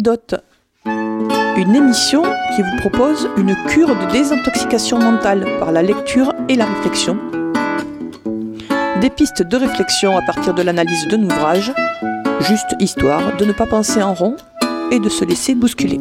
Antidote, une émission qui vous propose une cure de désintoxication mentale par la lecture et la réflexion. Des pistes de réflexion à partir de l'analyse d'un ouvrage, juste histoire de ne pas penser en rond et de se laisser bousculer.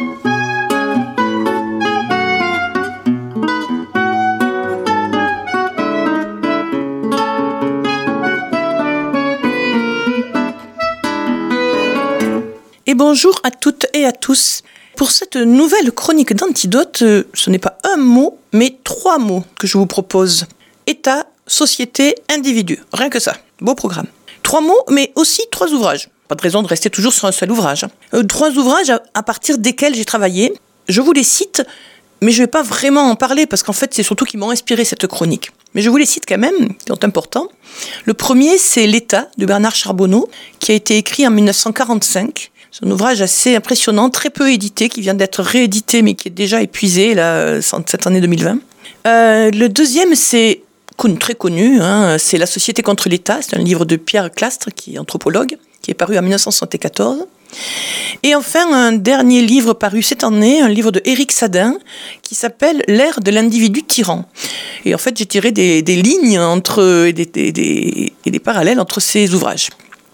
Et bonjour à toutes et à tous. Pour cette nouvelle chronique d'Antidote, ce n'est pas un mot, mais 3 mots que je vous propose. État, société, individu. Rien que ça. Beau programme. 3 mots, mais aussi 3 ouvrages. Pas de raison de rester toujours sur un seul ouvrage. 3 ouvrages à partir desquels j'ai travaillé. Je vous les cite, mais je ne vais pas vraiment en parler parce qu'en fait, c'est surtout qui m'ont inspiré cette chronique. Mais je vous les cite quand même, qui sont importants. Le premier, c'est L'État de Bernard Charbonneau, qui a été écrit en 1945. C'est un ouvrage assez impressionnant, très peu édité, qui vient d'être réédité, mais qui est déjà épuisé là, cette année 2020. Le deuxième, c'est très connu, c'est La Société contre l'État. C'est un livre de Pierre Clastres, qui est anthropologue, qui est paru en 1974. Et enfin, un dernier livre paru cette année, un livre de Éric Sadin, qui s'appelle L'ère de l'individu tyran. Et en fait, j'ai tiré des lignes et des parallèles entre ces ouvrages.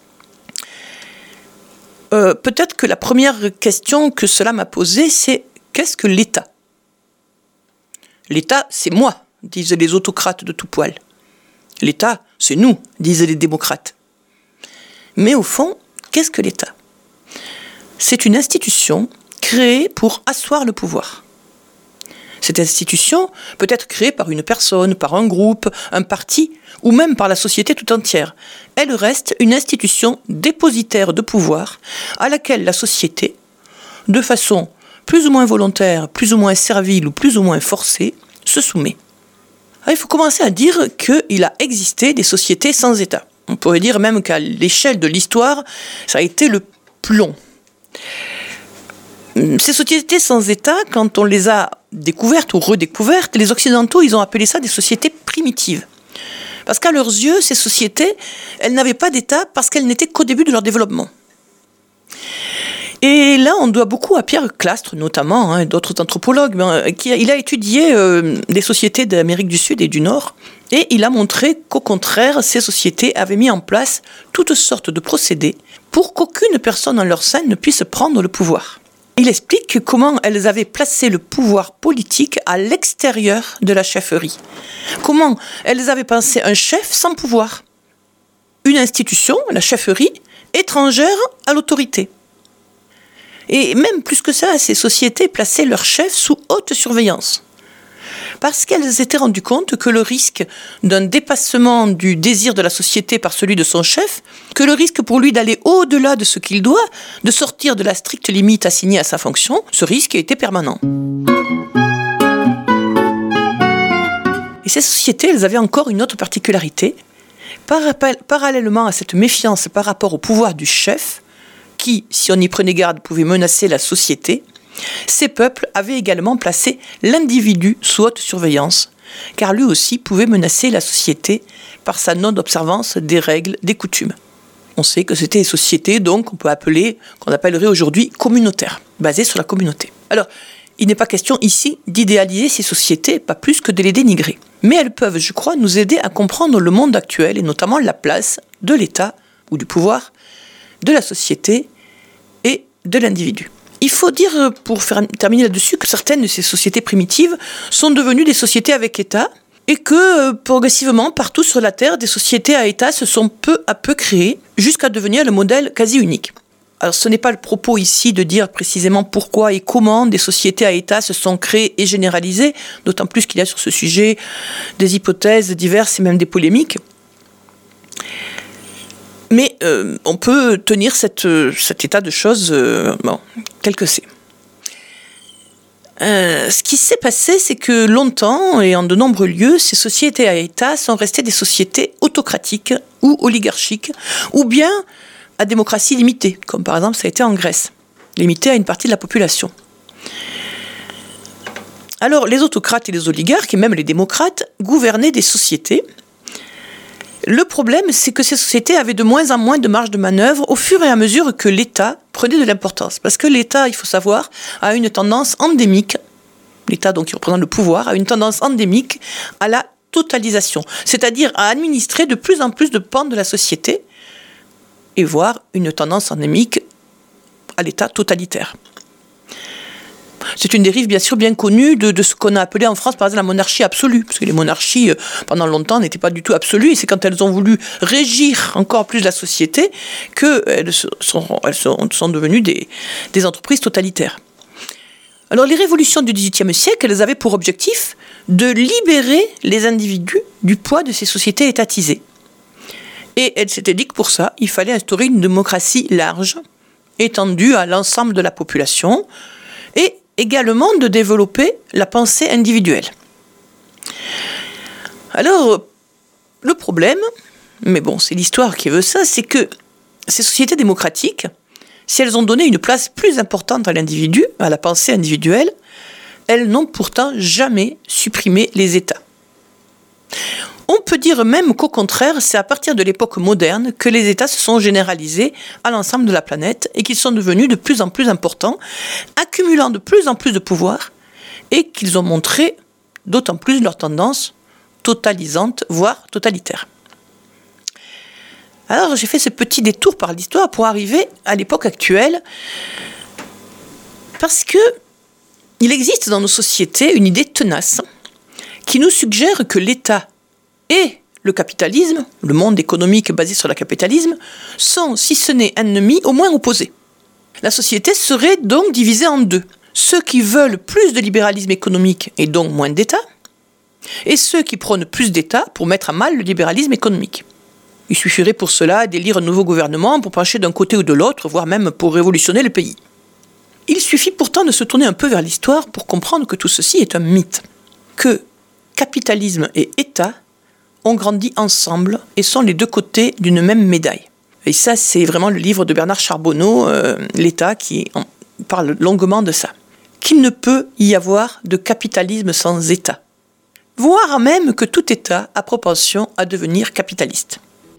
Peut-être que la première question que cela m'a posée, c'est qu'est-ce que l'État ? L'État, c'est moi, disent les autocrates de tout poil. L'État, c'est nous, disent les démocrates. Mais au fond, qu'est-ce que l'État ? C'est une institution créée pour asseoir le pouvoir. Cette institution peut être créée par une personne, par un groupe, un parti, ou même par la société tout entière. Elle reste une institution dépositaire de pouvoir à laquelle la société, de façon plus ou moins volontaire, plus ou moins servile ou plus ou moins forcée, se soumet. Alors, il faut commencer à dire qu'il a existé des sociétés sans État. On pourrait dire même qu'à l'échelle de l'histoire, ça a été le plomb. Ces sociétés sans État, quand on les a découvertes ou redécouvertes, les Occidentaux, ils ont appelé ça des sociétés primitives. Parce qu'à leurs yeux, ces sociétés, elles n'avaient pas d'État parce qu'elles n'étaient qu'au début de leur développement. Et là, on doit beaucoup à Pierre Clastres, notamment, et d'autres anthropologues. Il a étudié des sociétés d'Amérique du Sud et du Nord, et il a montré qu'au contraire, ces sociétés avaient mis en place toutes sortes de procédés pour qu'aucune personne en leur sein ne puisse prendre le pouvoir. Il explique comment elles avaient placé le pouvoir politique à l'extérieur de la chefferie. Comment elles avaient pensé un chef sans pouvoir. Une institution, la chefferie, étrangère à l'autorité. Et même plus que ça, ces sociétés plaçaient leurs chefs sous haute surveillance. Parce qu'elles s'étaient rendues compte que le risque d'un dépassement du désir de la société par celui de son chef, que le risque pour lui d'aller au-delà de ce qu'il doit, de sortir de la stricte limite assignée à sa fonction, ce risque était permanent. Et ces sociétés, elles avaient encore une autre particularité. Parallèlement à cette méfiance par rapport au pouvoir du chef, qui, si on y prenait garde, pouvait menacer la société, ces peuples avaient également placé l'individu sous haute surveillance, car lui aussi pouvait menacer la société par sa non-observance des règles, des coutumes. On sait que c'était des sociétés, donc, qu'on appellerait aujourd'hui communautaires, basées sur la communauté. Alors, il n'est pas question ici d'idéaliser ces sociétés, pas plus que de les dénigrer. Mais elles peuvent, je crois, nous aider à comprendre le monde actuel, et notamment la place de l'État, ou du pouvoir, de la société et de l'individu. Il faut dire, pour terminer là-dessus, que certaines de ces sociétés primitives sont devenues des sociétés avec État et que, progressivement, partout sur la Terre, des sociétés à État se sont peu à peu créées jusqu'à devenir le modèle quasi unique. Alors, ce n'est pas le propos ici de dire précisément pourquoi et comment des sociétés à État se sont créées et généralisées, d'autant plus qu'il y a sur ce sujet des hypothèses diverses et même des polémiques. Mais on peut tenir cet état de choses tel que c'est. Ce qui s'est passé, c'est que longtemps, et en de nombreux lieux, ces sociétés à État sont restées des sociétés autocratiques ou oligarchiques, ou bien à démocratie limitée, comme par exemple ça a été en Grèce, limitée à une partie de la population. Alors, les autocrates et les oligarques, et même les démocrates, gouvernaient des sociétés. Le problème, c'est que ces sociétés avaient de moins en moins de marge de manœuvre au fur et à mesure que l'État prenait de l'importance. Parce que l'État, il faut savoir, a une tendance endémique, l'État donc qui représente le pouvoir, a une tendance endémique à la totalisation, c'est-à-dire à administrer de plus en plus de pans de la société, et voire une tendance endémique à l'État totalitaire. C'est une dérive bien sûr bien connue de ce qu'on a appelé en France par exemple la monarchie absolue, parce que les monarchies pendant longtemps n'étaient pas du tout absolues, et c'est quand elles ont voulu régir encore plus la société qu'elles sont devenues des entreprises totalitaires. Alors les révolutions du XVIIIe siècle, elles avaient pour objectif de libérer les individus du poids de ces sociétés étatisées. Et elles s'étaient dit que pour ça, il fallait instaurer une démocratie large, étendue à l'ensemble de la population, et également de développer la pensée individuelle. Alors, le problème, mais bon, c'est l'histoire qui veut ça, c'est que ces sociétés démocratiques, si elles ont donné une place plus importante à l'individu, à la pensée individuelle, elles n'ont pourtant jamais supprimé les États. On peut dire même qu'au contraire, c'est à partir de l'époque moderne que les États se sont généralisés à l'ensemble de la planète et qu'ils sont devenus de plus en plus importants, accumulant de plus en plus de pouvoir et qu'ils ont montré d'autant plus leur tendance totalisante, voire totalitaire. Alors j'ai fait ce petit détour par l'histoire pour arriver à l'époque actuelle parce que il existe dans nos sociétés une idée tenace qui nous suggère que l'État et le capitalisme, le monde économique basé sur le capitalisme, sont, si ce n'est ennemis, au moins opposés. La société serait donc divisée en deux. Ceux qui veulent plus de libéralisme économique et donc moins d'État, et ceux qui prônent plus d'État pour mettre à mal le libéralisme économique. Il suffirait pour cela d'élire un nouveau gouvernement pour pencher d'un côté ou de l'autre, voire même pour révolutionner le pays. Il suffit pourtant de se tourner un peu vers l'histoire pour comprendre que tout ceci est un mythe. Que capitalisme et État ont grandi ensemble et sont les deux côtés d'une même médaille. Et ça, c'est vraiment le livre de Bernard Charbonneau, L'État, qui parle longuement de ça. Qu'il ne peut y avoir de capitalisme sans État. Voire même que tout État a propension à devenir capitaliste.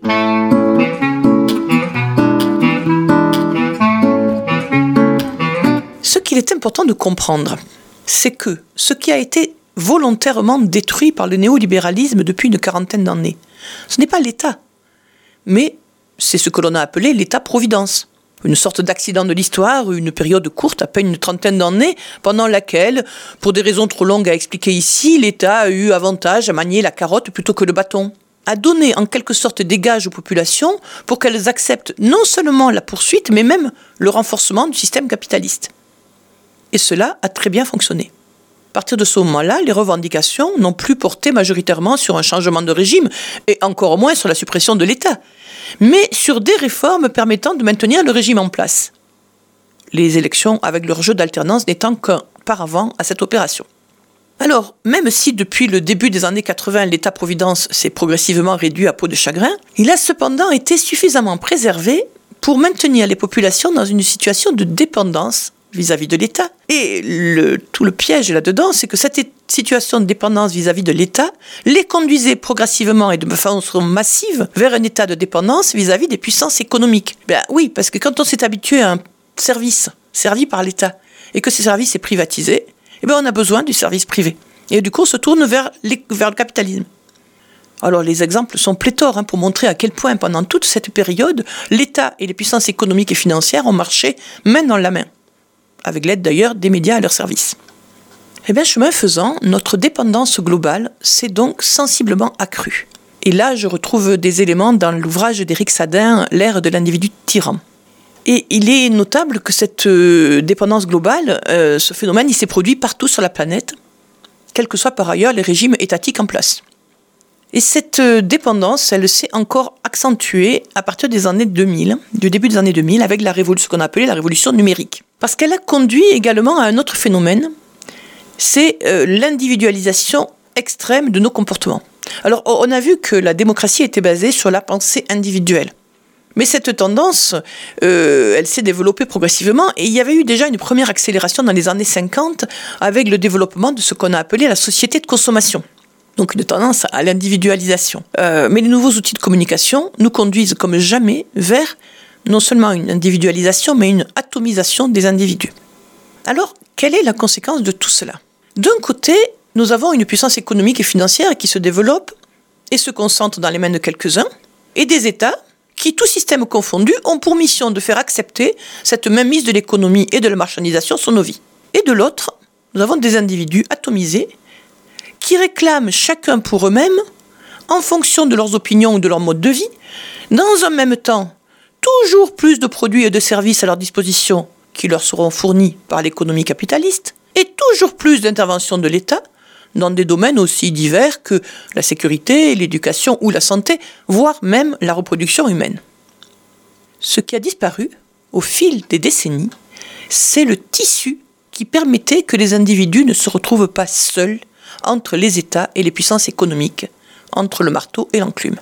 Ce qu'il est important de comprendre, c'est que ce qui a été volontairement détruit par le néolibéralisme depuis une quarantaine d'années, ce n'est pas l'État, mais c'est ce que l'on a appelé l'État-providence. Une sorte d'accident de l'histoire, une période courte, à peine une trentaine d'années, pendant laquelle, pour des raisons trop longues à expliquer ici, l'État a eu avantage à manier la carotte plutôt que le bâton, à donner en quelque sorte des gages aux populations pour qu'elles acceptent non seulement la poursuite, mais même le renforcement du système capitaliste. Et cela a très bien fonctionné. À partir de ce moment-là, les revendications n'ont plus porté majoritairement sur un changement de régime, et encore moins sur la suppression de l'État, mais sur des réformes permettant de maintenir le régime en place. Les élections avec leur jeu d'alternance n'étant qu'un paravent à cette opération. Alors, même si depuis le début des années 80, l'État-providence s'est progressivement réduit à peau de chagrin, il a cependant été suffisamment préservé pour maintenir les populations dans une situation de dépendance vis-à-vis de l'État. Et tout le piège là-dedans, c'est que cette situation de dépendance vis-à-vis de l'État les conduisait progressivement et de façon massive vers un état de dépendance vis-à-vis des puissances économiques. Ben oui, parce que quand on s'est habitué à un service servi par l'État et que ce service est privatisé, eh ben on a besoin du service privé. Et du coup, on se tourne vers le capitalisme. Alors les exemples sont pléthores pour montrer à quel point pendant toute cette période, l'État et les puissances économiques et financières ont marché main dans la main, avec l'aide d'ailleurs des médias à leur service. Eh bien, chemin faisant, notre dépendance globale s'est donc sensiblement accrue. Et là, je retrouve des éléments dans l'ouvrage d'Éric Sadin, L'ère de l'individu tyran. Et il est notable que cette dépendance globale, ce phénomène, il s'est produit partout sur la planète, quels que soient par ailleurs les régimes étatiques en place. Et cette dépendance, elle s'est encore accentuée à partir des années 2000, du début des années 2000, avec ce qu'on appelait la révolution numérique. Parce qu'elle a conduit également à un autre phénomène, c'est l'individualisation extrême de nos comportements. Alors, on a vu que la démocratie était basée sur la pensée individuelle. Mais cette tendance, elle s'est développée progressivement et il y avait eu déjà une première accélération dans les années 50 avec le développement de ce qu'on a appelé la société de consommation. Donc une tendance à l'individualisation. Mais les nouveaux outils de communication nous conduisent comme jamais vers non seulement une individualisation, mais une atomisation des individus. Alors, quelle est la conséquence de tout cela ? D'un côté, nous avons une puissance économique et financière qui se développe et se concentre dans les mains de quelques-uns, et des États qui, tout système confondu, ont pour mission de faire accepter cette mainmise de l'économie et de la marchandisation sur nos vies. Et de l'autre, nous avons des individus atomisés qui réclament chacun pour eux-mêmes, en fonction de leurs opinions ou de leur mode de vie, dans un même temps, toujours plus de produits et de services à leur disposition qui leur seront fournis par l'économie capitaliste, et toujours plus d'interventions de l'État dans des domaines aussi divers que la sécurité, l'éducation ou la santé, voire même la reproduction humaine. Ce qui a disparu au fil des décennies, c'est le tissu qui permettait que les individus ne se retrouvent pas seuls entre les États et les puissances économiques, entre le marteau et l'enclume.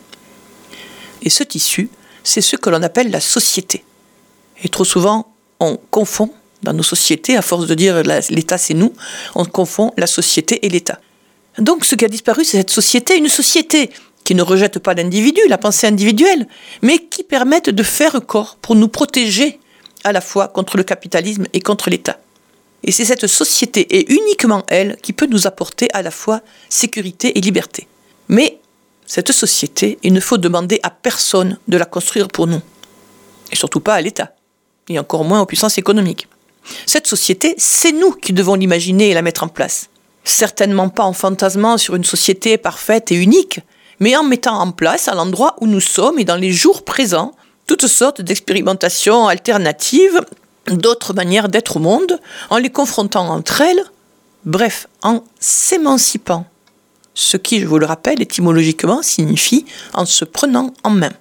Et ce tissu, c'est ce que l'on appelle la société. Et trop souvent, on confond dans nos sociétés, à force de dire l'État c'est nous, on confond la société et l'État. Donc ce qui a disparu, c'est cette société, une société qui ne rejette pas l'individu, la pensée individuelle, mais qui permette de faire corps pour nous protéger à la fois contre le capitalisme et contre l'État. Et c'est cette société, et uniquement elle, qui peut nous apporter à la fois sécurité et liberté. Mais cette société, il ne faut demander à personne de la construire pour nous. Et surtout pas à l'État, et encore moins aux puissances économiques. Cette société, c'est nous qui devons l'imaginer et la mettre en place. Certainement pas en fantasmant sur une société parfaite et unique, mais en mettant en place à l'endroit où nous sommes et dans les jours présents, toutes sortes d'expérimentations alternatives, d'autres manières d'être au monde, en les confrontant entre elles, bref, en s'émancipant. Ce qui, je vous le rappelle, étymologiquement signifie en se prenant en main.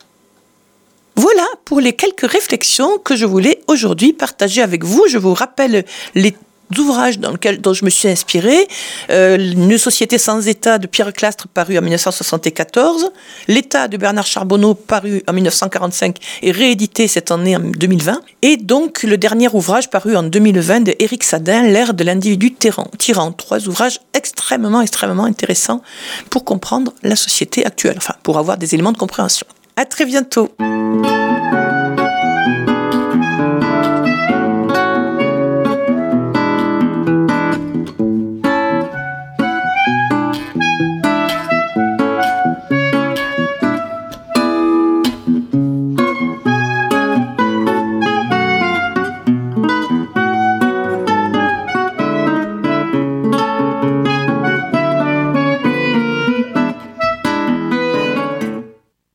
Voilà pour les quelques réflexions que je voulais aujourd'hui partager avec vous. Je vous rappelle les ouvrages dont je me suis inspirée. Une société sans État de Pierre Clastres, paru en 1974. L'État de Bernard Charbonneau, paru en 1945 et réédité cette année en 2020. Et donc le dernier ouvrage paru en 2020 d'Éric Sadin, L'ère de l'individu tyran. 3 ouvrages extrêmement intéressants pour comprendre la société actuelle, enfin pour avoir des éléments de compréhension. À très bientôt.